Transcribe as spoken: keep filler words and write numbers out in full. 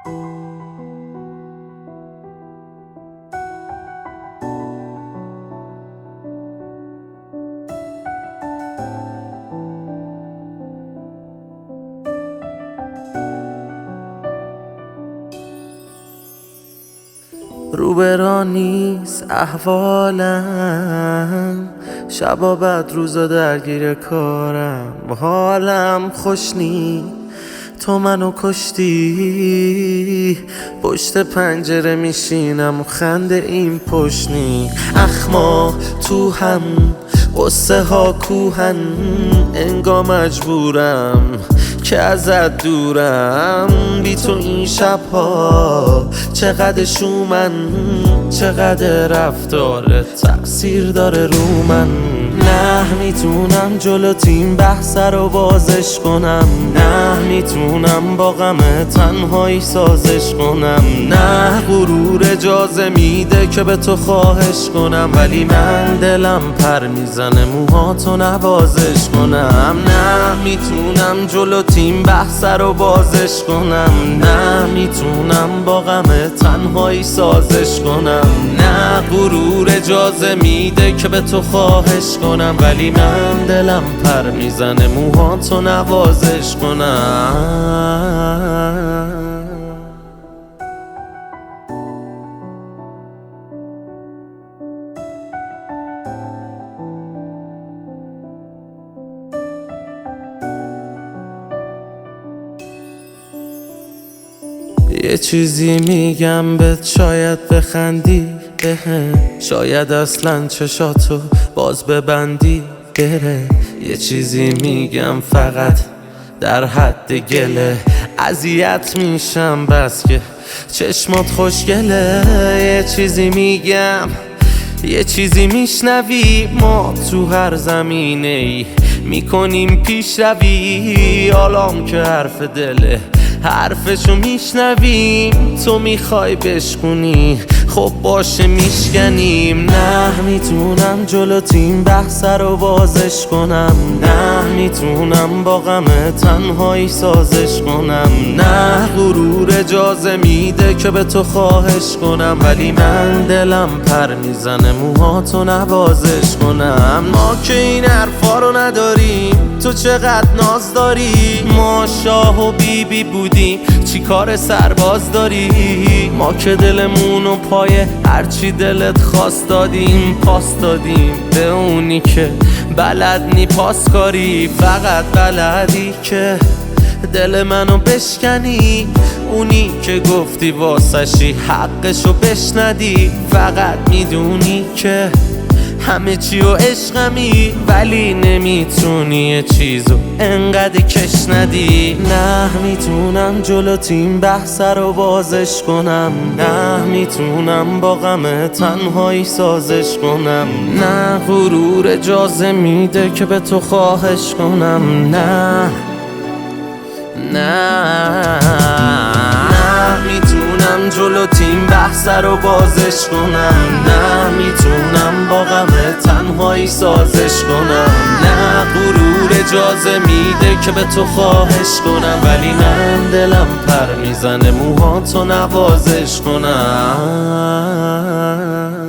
روبرا نیست احوالم، شبا بعد روزا درگیر کارم، حالم خوش نی تو منو کشتی. پشت پنجره میشینم و خنده این پشنی، اخما تو هم قصه ها کوهن، انگا مجبورم که ازت دورم. بی تو این شبها چقدر شومن، چقدر رفتارت تأثیر داره رو من. نه میتونم جلو تیم بحث رو بازش کنم، نه میتونم با غم تنهایی سازش کنم، نه غرور اجازه میده که به تو خواهش کنم، ولی من دلم پر میزنه موهاتو نوازش کنم. نه میتونم جلو تیم بحث رو بازش کنم، نه میتونم با غم تنهایی سازش کنم، نه غرور اجازه میده که به تو خواهش کنم، ولی من دلم پر میزنه موهاتو نوازش کنم. یه چیزی میگم بهت شاید بخندی بهم، شاید اصلا چشاتو باز ببندی بره. یه چیزی میگم فقط در حد گله، اذیت میشم بس که چشمات خوشگله. یه چیزی میگم یه چیزی میشنوی، ما تو هر زمینه ای میکنیم پیش روی. حالام که حرف دله حرفشو میشنویم، تو میخوای بشکنی خب باشه میشکنیم. نه میتونم جلو تیم بحث رو بازش کنم، نه میتونم با غم تنهایی سازش کنم، نه غرور اجازه میده که به تو خواهش کنم، ولی من دلم پر میزنه موهاتو نوازش کنم. ما که این حرفا رو نداریم، تو چقدر ناز داری. ما شاه و بیبی بی بودیم چی کار سرباز داری. ما که دلمونو پای هرچی دلت خواست دادیم، پاس دادیم به اونی که بلد نی پاس کاری. فقط بلدی که دل منو بشکنی، اونی که گفتی واسشی حقشو بشندی. فقط میدونی که همه چی و عشقمی، ولی نمیتونی یه چیزو انقدر کش ندی. نه میتونم جلو تیم بحث رو بازش کنم، نه میتونم با غم تنهایی سازش کنم، نه غرور اجازه میده که به تو خواهش کنم. نه نه نه میتونم جلو تیم بحث رو بازش کنم، نه میتونم با غم تنهایی سازش کنم، نه غرور اجازه میده که به تو خواهش کنم، ولی من دلم پر میزنه موهاتو نوازش کنم.